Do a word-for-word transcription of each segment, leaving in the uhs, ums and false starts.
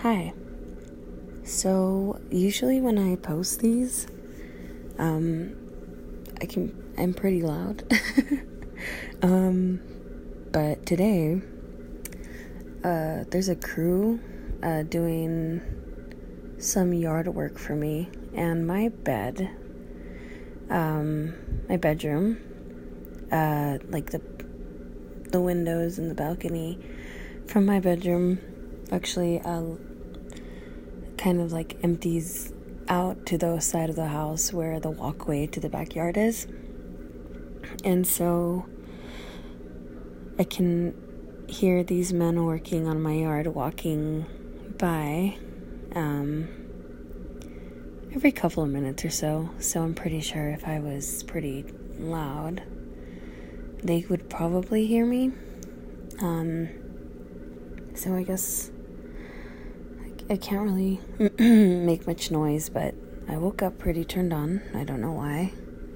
Hi. So usually when I post these, um, I can I'm pretty loud. um, but today, uh, there's a crew uh, doing some yard work for me, and my bed, um, my bedroom, uh, like the the windows and the balcony from my bedroom actually uh, kind of like empties out to the side of the house where the walkway to the backyard is. And so I can hear these men working on my yard walking by um, every couple of minutes or so. So I'm pretty sure if I was pretty loud, they would probably hear me. Um, so I guess I, I can't really make much noise, but I woke up pretty turned on. I don't know why.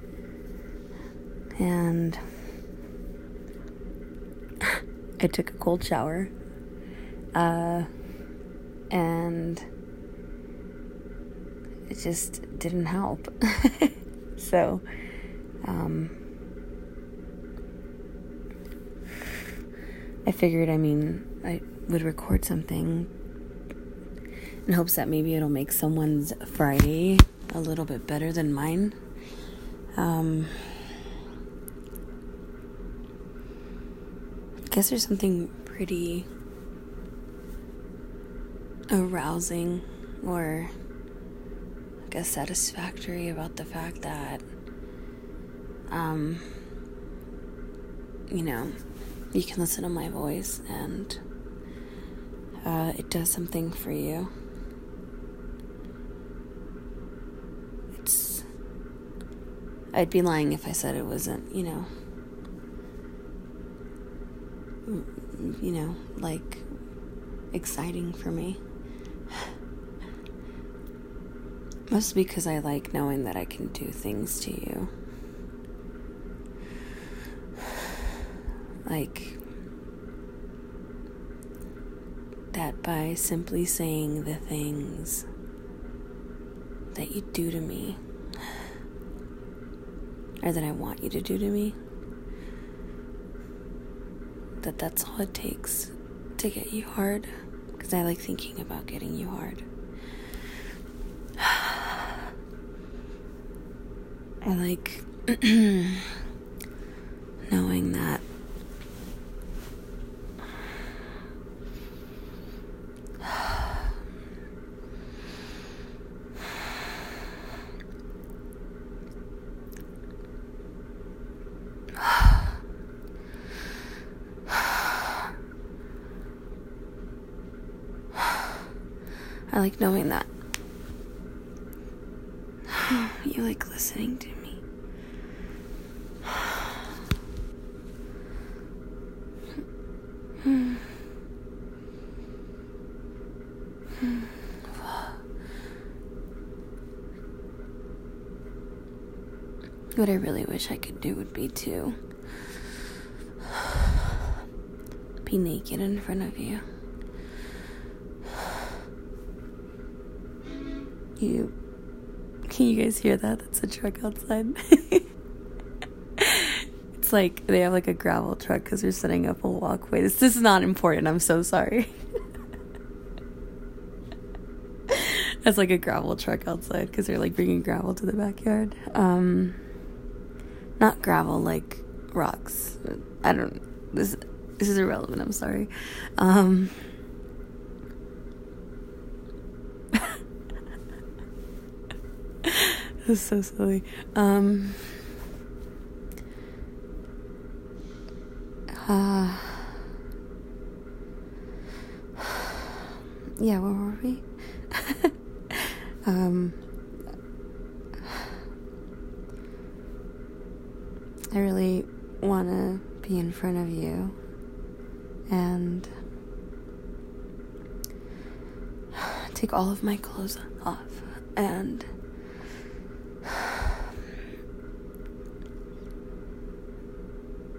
And I took a cold shower. Uh, and it just didn't help. so, um, I figured, I mean, I would record something in hopes that maybe it'll make someone's Friday a little bit better than mine. Um, I guess there's something pretty arousing or, I guess, satisfactory about the fact that, um, you know, you can listen to my voice and uh, it does something for you. It's, I'd be lying if I said it wasn't, you know, you know, like, exciting for me. Mostly because I like knowing that I can do things to you. Like, that by simply saying the things that you do to me, or that I want you to do to me, that that's all it takes to get you hard, because I like thinking about getting you hard. I like knowing that I like knowing that you like listening to me. What I really wish I could do would be to be naked in front of you. You, can you guys hear that? That's a truck outside. It's like they have like a gravel truck because they're setting up a walkway. This, this is not important. I'm so sorry. That's like a gravel truck outside because they're like bringing gravel to the backyard. Um, not gravel, like rocks. I don't. This this is irrelevant. I'm sorry. Um. That's so silly. Um, uh, yeah, where were we? um, I really want to be in front of you and take all of my clothes off and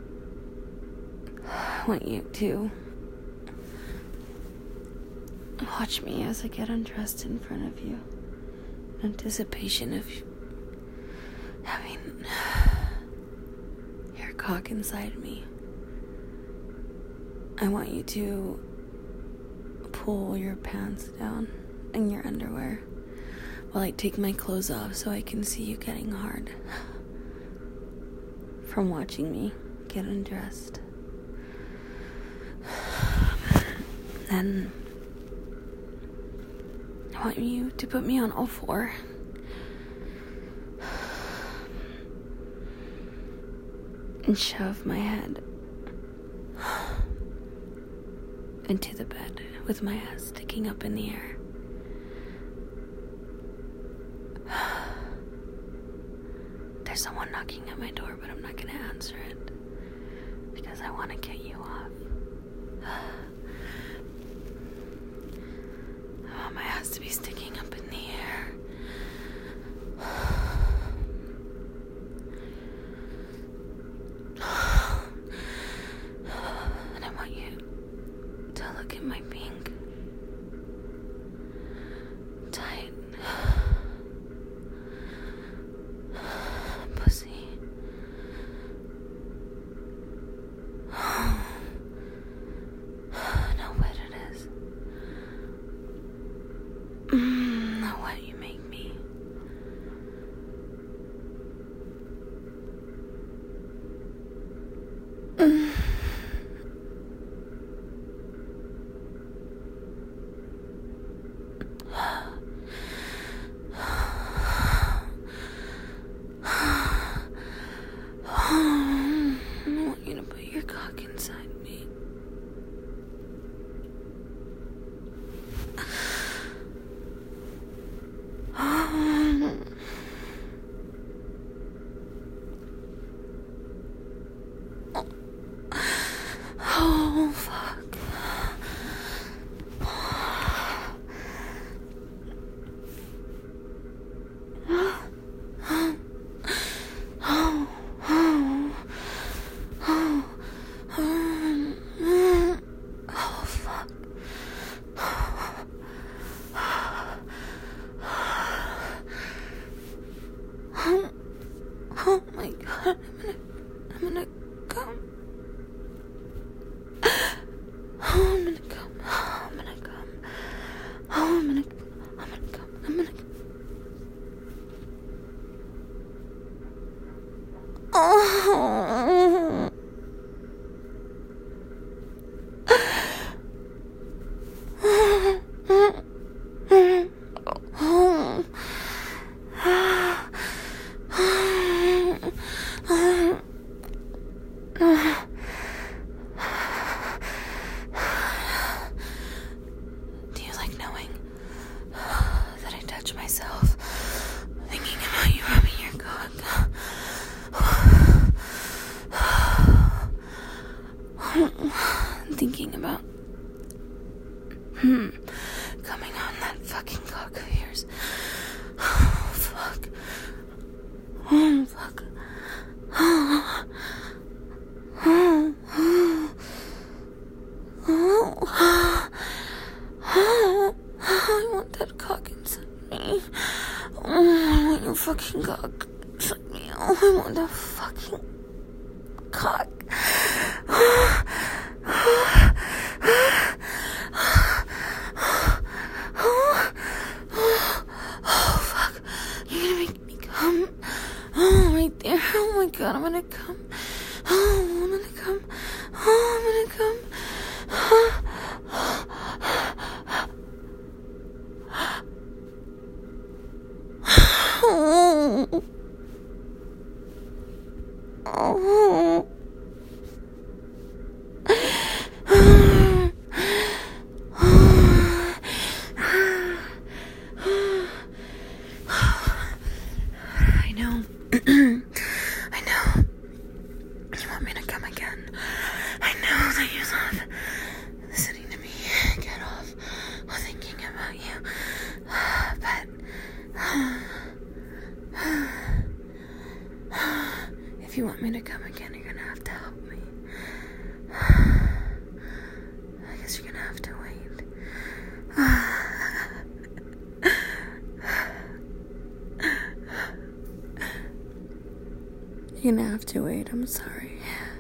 I want you to Watch me as I get undressed in front of you. In anticipation of having your cock inside me. I want you to pull your pants down and your underwear while I take my clothes off so I can see you getting hard from watching me get undressed. Then I want you to put me on all four and shove my head into the bed with my ass sticking up in the air. There's someone knocking at my door, but I'm not gonna answer it because I want to get you off. I want my ass to be sticking up in the air. And I want you to look at my pink, tight pussy. Know what it is. Mm, know what you make me. Mm. I want you to put your cock inside me. Oh, fuck. Oh my god, I'm gonna, I'm gonna come. Oh, I'm gonna come. Oh, I'm gonna come. Oh, I'm gonna, I'm gonna come. I'm gonna come. Oh. Do you like knowing that I touch myself, thinking about you rubbing your cock? Thinking about hmm, coming on that fucking cock of yours. Oh, fuck. Oh, fuck. Oh. Oh. Oh. Oh. I want that cock inside me. Oh, I want your fucking cock inside me. Oh, I want that fucking cock. Oh, fuck. You're gonna make me come. Oh, right there. Oh my god, I'm gonna come. Oh, I'm gonna come. Oh, I'm gonna come. Oh. Oh. I know. I know. You want me to come again. I know that you love listening to me get off while thinking about you. But if you want me to come again, you're gonna have to help me. I guess you're gonna have to wait. You're gonna have to wait, I'm sorry.